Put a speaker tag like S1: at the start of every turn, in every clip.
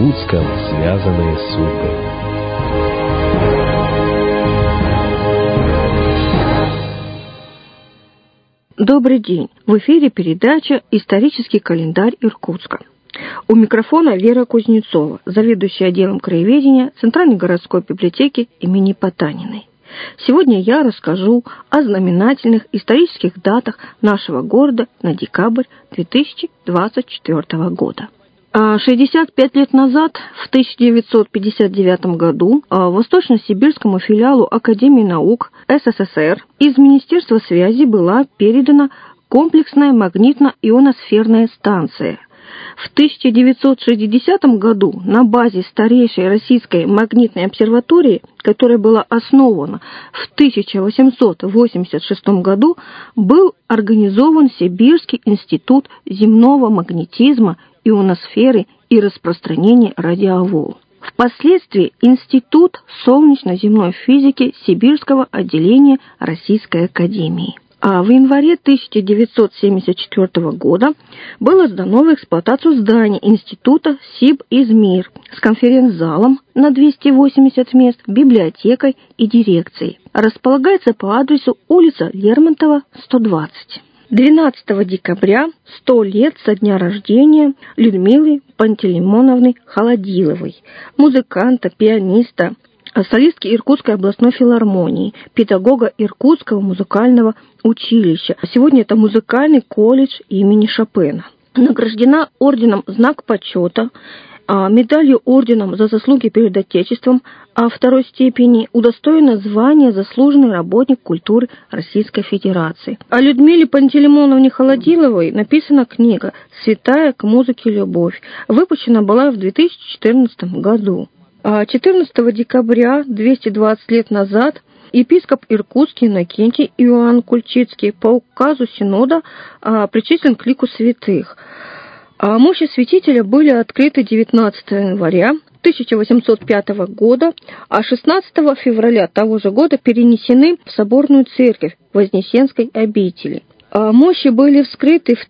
S1: Иркутском связанные судьбы.
S2: Добрый день! В эфире передача «Исторический календарь Иркутска». У микрофона Вера Кузнецова, заведующая отделом краеведения Центральной городской библиотеки имени Потаниной. Сегодня я расскажу о знаменательных исторических датах нашего города на декабрь 2024 года. 65 лет назад, в 1959 году, Восточно-Сибирскому филиалу Академии наук СССР из Министерства связи была передана комплексная магнитно-ионосферная станция. В 1960 году на базе старейшей российской магнитной обсерватории, которая была основана в 1886 году, был организован Сибирский институт земного магнетизма, ионосферы и распространения радиоволн. Впоследствии Институт солнечно-земной физики Сибирского отделения Российской академии. А в январе 1974 года было сдано в эксплуатацию здание Института Сиб-Измир с конференц-залом на 280 мест, библиотекой и дирекцией. Располагается по адресу улица Лермонтова, 120. 12 декабря 100 лет со дня рождения Людмилы Пантелеймоновны Холодиловой, музыканта, пианиста, солистки Иркутской областной филармонии, педагога Иркутского музыкального училища. Сегодня это музыкальный колледж имени Шопена. Награждена орденом «Знак почета», медалью орденом за заслуги перед Отечеством второй степени, удостоена звания «Заслуженный работник культуры Российской Федерации». О Людмиле Пантелеймоновне Холодиловой написана книга «Святая к музыке любовь». Выпущена была в 2014 году. 14 декабря, 220 лет назад, епископ Иркутский Иннокентий Иоанн Кульчицкий по указу Синода причислен к лику святых. Мощи святителя были открыты 19 января 1805 года, а 16 февраля того же года перенесены в соборную церковь Вознесенской обители. Мощи были вскрыты в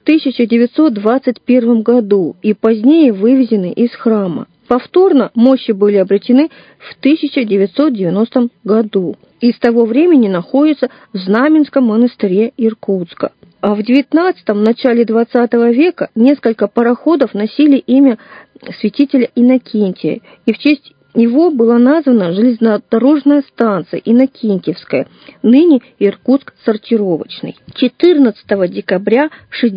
S2: 1921 году и позднее вывезены из храма. Повторно мощи были обретены в 1990 году и с того времени находятся в Знаменском монастыре Иркутска. А в XIX – начале XX века несколько пароходов носили имя святителя Иннокентия, и в честь него была названа железнодорожная станция Иннокентьевская, ныне Иркутск-сортировочный. 14 декабря,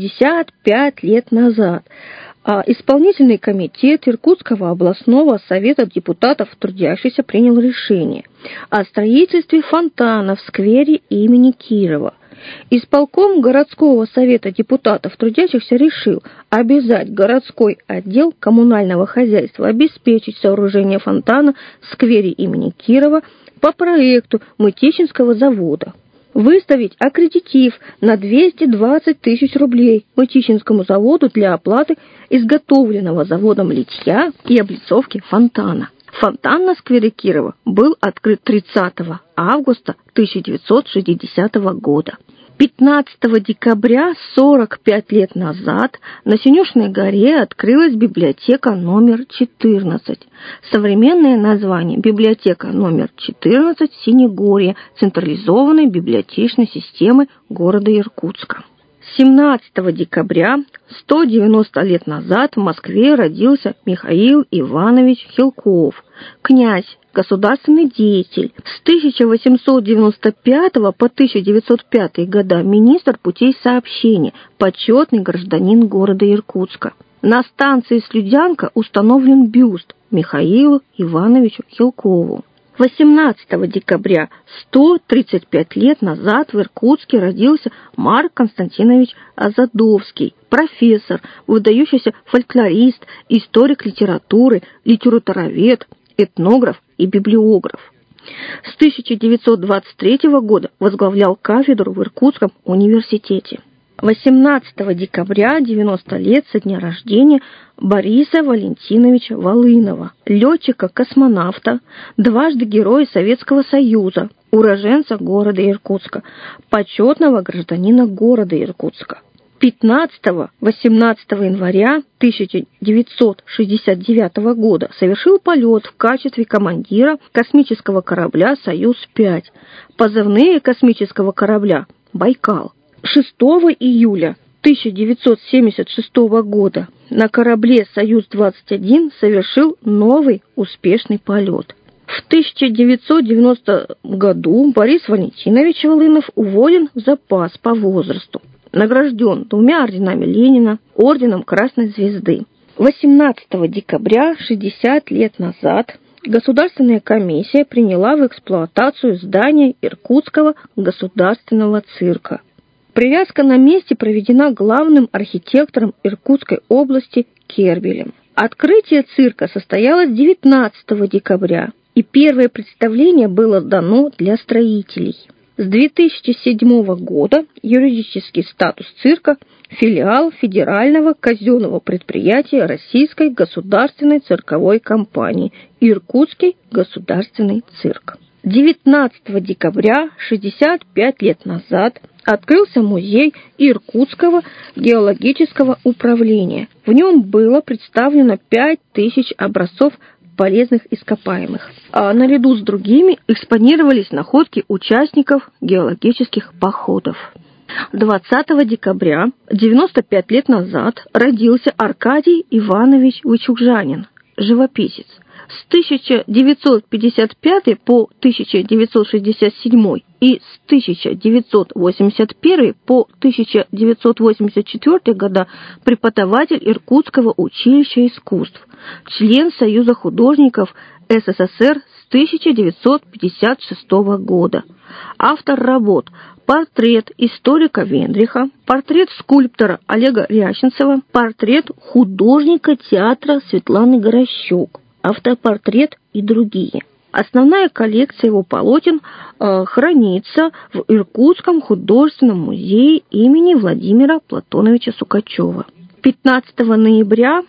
S2: 65 лет назад, Исполнительный комитет Иркутского областного совета депутатов трудящихся принял решение о строительстве фонтана в сквере имени Кирова. Исполком городского совета депутатов трудящихся решил обязать городской отдел коммунального хозяйства обеспечить сооружение фонтана в сквере имени Кирова по проекту Мытищинского завода. Выставить аккредитив на 220 тысяч рублей Мытищинскому заводу для оплаты изготовленного заводом литья и облицовки фонтана. Фонтан на сквере Кирова был открыт 30 августа 1960 года. 15 декабря 45 лет назад на Синюшной горе открылась библиотека номер 14. Современное название – библиотека номер 14 Синегорья централизованной библиотечной системы города Иркутска. 17 декабря 190 лет назад в Москве родился Михаил Иванович Хилков, князь, государственный деятель. С 1895 по 1905 года министр путей сообщения, почетный гражданин города Иркутска. На станции Слюдянка установлен бюст Михаилу Ивановичу Хилкову. 18 декабря 135 лет назад в Иркутске родился Марк Константинович Азадовский, профессор, выдающийся фольклорист, историк литературы, литературовед, этнограф и библиограф. С 1923 года возглавлял кафедру в Иркутском университете. 18 декабря 90 лет со дня рождения Бориса Валентиновича Волынова, летчика-космонавта, дважды Героя Советского Союза, уроженца города Иркутска, почетного гражданина города Иркутска. 15-18 января 1969 года совершил полет в качестве командира космического корабля «Союз-5». Позывные космического корабля «Байкал». 6 июля 1976 года на корабле «Союз-21» совершил новый успешный полет. В 1990 году Борис Валентинович Волынов уволен в запас по возрасту. Награжден 2 орденами Ленина, орденом Красной Звезды. 18 декабря 60 лет назад Государственная комиссия приняла в эксплуатацию здание Иркутского государственного цирка. Привязка на месте проведена главным архитектором Иркутской области Кербелем. Открытие цирка состоялось 19 декабря, и первое представление было дано для строителей. С 2007 года юридический статус цирка – филиал федерального казенного предприятия Российской государственной цирковой компании «Иркутский государственный цирк». 19 декабря 65 лет назад открылся музей Иркутского геологического управления. В нем было представлено 5000 образцов полезных ископаемых. А наряду с другими экспонировались находки участников геологических походов. 20 декабря 95 лет назад родился Аркадий Иванович Вычугжанин, живописец. С 1955 по 1967 и с 1981 по 1984 года преподаватель Иркутского училища искусств, член Союза художников СССР с 1956 года. Автор работ: портрет историка Вендриха, портрет скульптора Олега Рященцева, портрет художника театра Светланы Горощук, автопортрет и другие. Основная коллекция его полотен хранится в Иркутском художественном музее имени Владимира Платоновича Сукачева. 15 ноября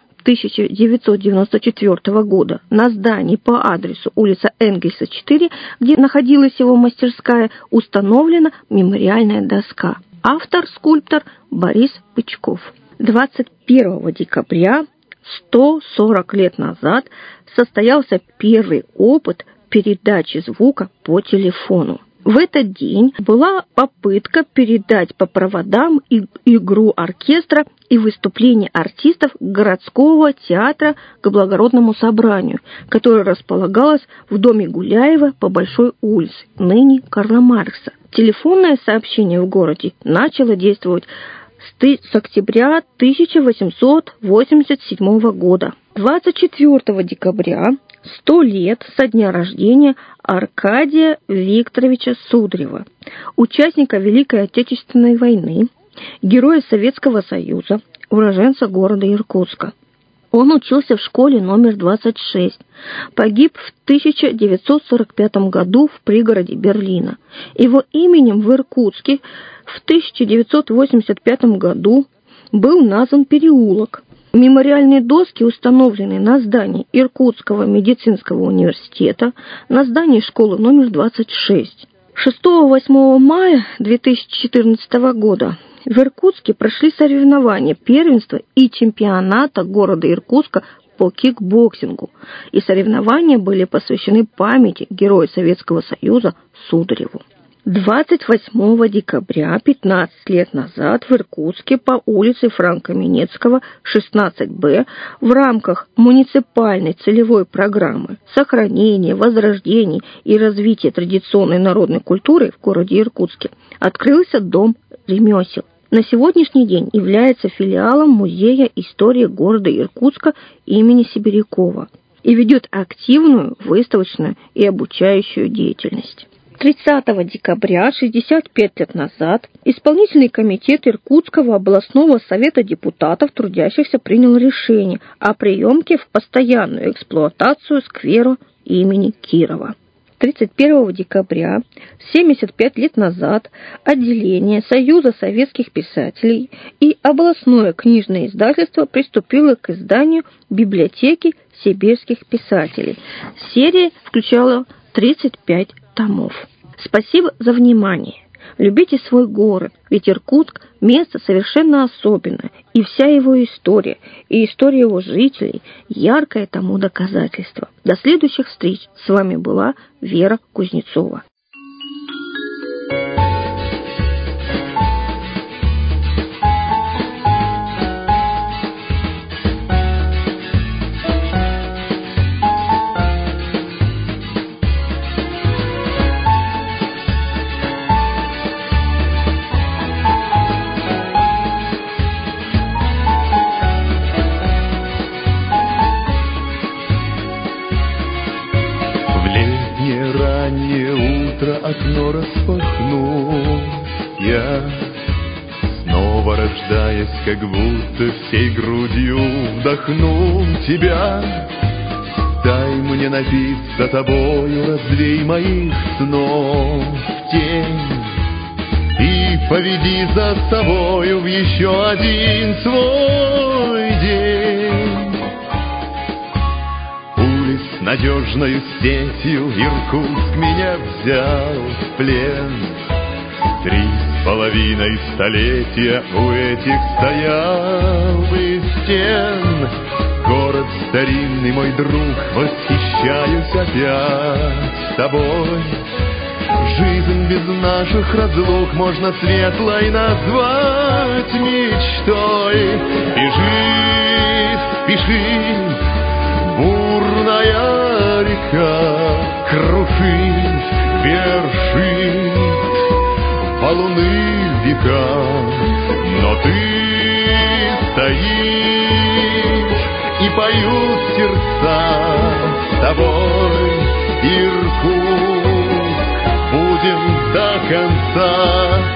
S2: 1994 года на здании по адресу улица Энгельса, 4, где находилась его мастерская, установлена мемориальная доска. Автор – скульптор Борис Пычков. 21 декабря 140 лет назад состоялся первый опыт передачи звука по телефону. В этот день была попытка передать по проводам игру оркестра и выступление артистов городского театра к благородному собранию, которое располагалось в доме Гуляева по Большой улице, ныне Карла Маркса. Телефонное сообщение в городе начало действовать с октября 1887 года. 24 декабря 100 лет со дня рождения Аркадия Викторовича Сударева, участника Великой Отечественной войны, героя Советского Союза, уроженца города Иркутска. Он учился в школе номер 26, погиб в 1945 году в пригороде Берлина. Его именем в Иркутске в 1985 году был назван переулок. Мемориальные доски установлены на здании Иркутского медицинского университета, на здании школы номер 26. 6-8 мая 2014 года в Иркутске прошли соревнования первенства и чемпионата города Иркутска по кикбоксингу, и соревнования были посвящены памяти героя Советского Союза Судареву. 28 декабря 15 лет назад в Иркутске по улице Франка Минецкого, 16Б, в рамках муниципальной целевой программы сохранения, возрождения и развития традиционной народной культуры в городе Иркутске открылся Дом ремесел. На сегодняшний день является филиалом Музея истории города Иркутска имени Сибирякова и ведет активную выставочную и обучающую деятельность. 30 декабря 65 лет назад исполнительный комитет Иркутского областного совета депутатов трудящихся принял решение о приемке в постоянную эксплуатацию сквера имени Кирова. 31 декабря 75 лет назад отделение Союза советских писателей и областное книжное издательство приступило к изданию библиотеки сибирских писателей. Серия включала 35 томов. Спасибо за внимание. Любите свой город, ведь Иркутск – место совершенно особенное, и вся его история, и история его жителей – яркое тому доказательство. До следующих встреч. С вами была Вера Кузнецова.
S3: Окно распахнул я, снова рождаясь, как будто всей грудью вдохнул тебя. Дай мне напиться тобою, развей моих снов тень, и поведи за собою в еще один свой день. Надежною сетью Иркутск меня взял в плен. 3,5 столетия у этих стоял бы стен. Город старинный, мой друг, восхищаюсь опять тобой. Жизнь без наших разлук можно светлой назвать мечтой. Бежит, спешит бурная река, крушит, вершит валуны века. Но ты стоишь, и поют сердца с тобой, Иркутск, будем до конца.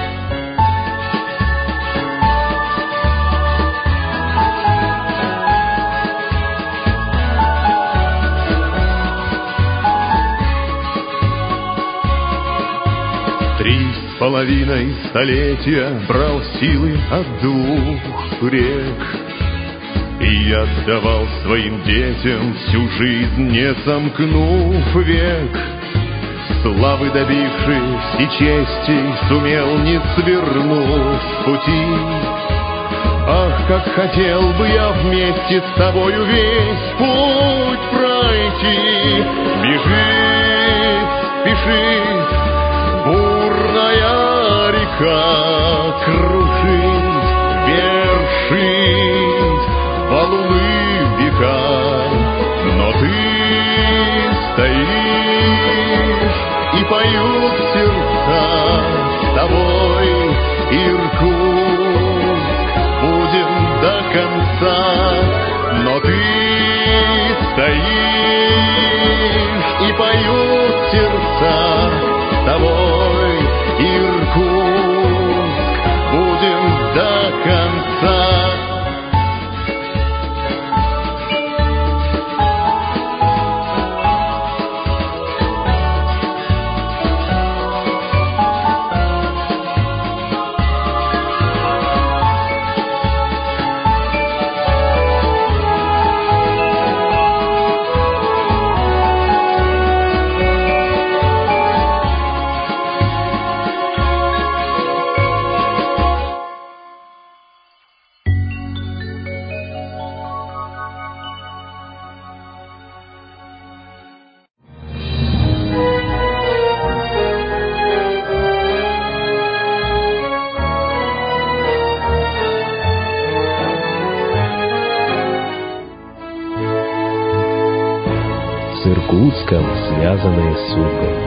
S3: Половиной столетия брал силы от 2 рек и отдавал своим детям всю жизнь, не сомкнув век. Славы добившись и чести, сумел не свернуть с пути. Ах, как хотел бы я вместе с тобою весь путь пройти. Бежит, спешит бурная река, крушит, вершит валуны века. Но ты стоишь, и поют сердца с тобой, Иркутск, будем до конца. Но ты стоишь, и поют сердца с тобой, Иркутск, будем до конца.
S1: С Иркутском связанные судьбы.